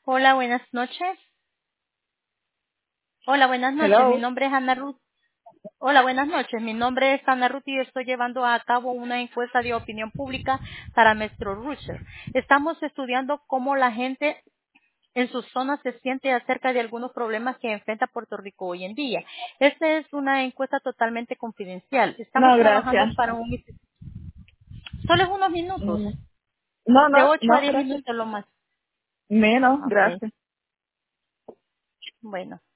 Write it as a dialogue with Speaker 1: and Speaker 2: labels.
Speaker 1: Hola, buenas noches. Hola, buenas noches. Mi
Speaker 2: Hello.
Speaker 1: nombre es Ana Ruth. Hola, buenas noches. Mi nombre es Ana Ruth y estoy llevando a cabo una encuesta de opinión pública para Metro Rusher. Estamos estudiando cómo la gente en sus zonas se siente acerca de algunos problemas que enfrenta Puerto Rico hoy en día. Esta es una encuesta totalmente confidencial. Estamos
Speaker 2: No,
Speaker 1: trabajando
Speaker 2: gracias.
Speaker 1: para solo es unos minutos,
Speaker 2: Mm. No,
Speaker 1: de
Speaker 2: no,
Speaker 1: 8 a
Speaker 2: no,
Speaker 1: 10
Speaker 2: gracias.
Speaker 1: minutos lo más.
Speaker 2: Menos,
Speaker 1: Ok,
Speaker 2: gracias.
Speaker 1: bueno.